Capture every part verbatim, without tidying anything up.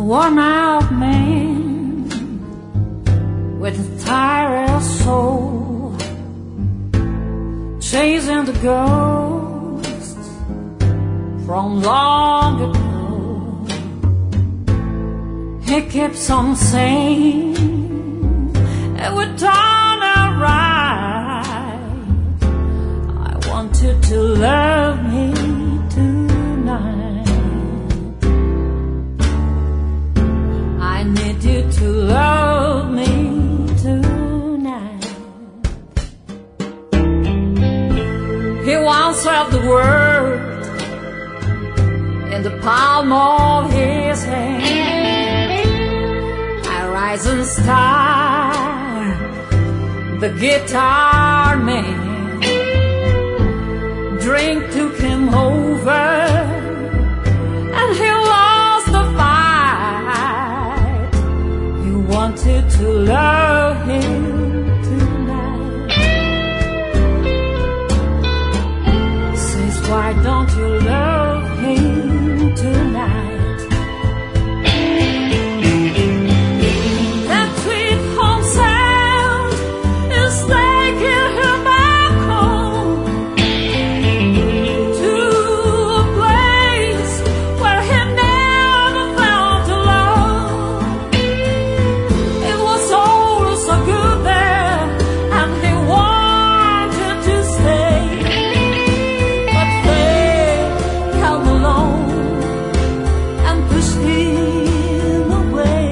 worn out man with a tired soul, chasing the ghosts from long ago. He keeps on saying it would turn out right. I want you to love me tonight. I need you to love me tonight. He once held the world in the palm of his hand, a rising star, the guitar man. Drink took him over and he lost the fight. He wanted to love him tonight. Says, why don't you love him tonight? That sweet home sound is taking him back home to a place where he never felt alone. It was all so good there and he wanted to stay, but fate held alone and pushed him away.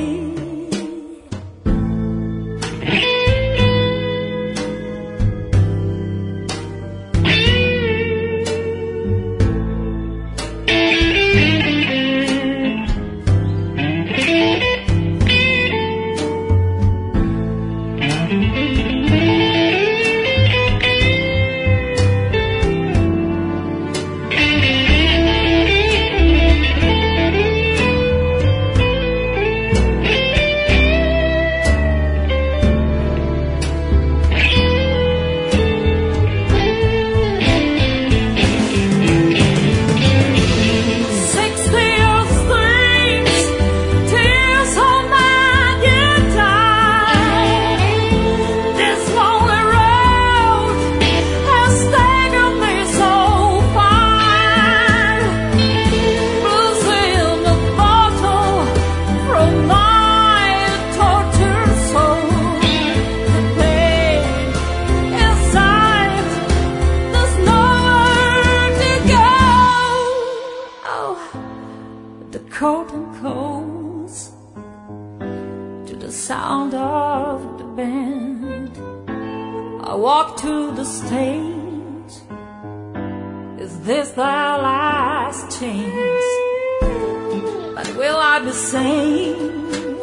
Sixty-year strings, tears on my guitar. This lonely road has taken me so far. Blues in the bottle from my tortured soul. The pain inside, there's nowhere to go. Oh, the curtain calls to the sound of the band. I walk to the stage. Is this the last chance? But will I be saying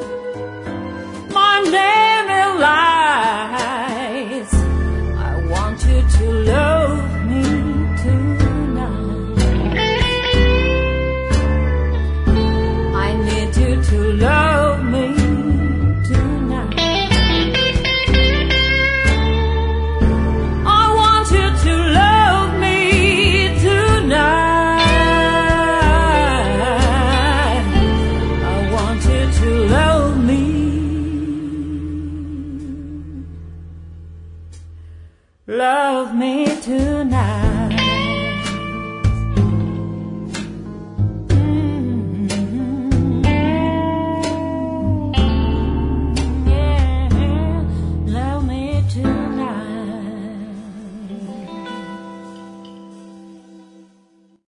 my name in lights? I want you to love me tonight. I need you to love me tonight. I want you to love me tonight. I want you to love me. Love me tonight.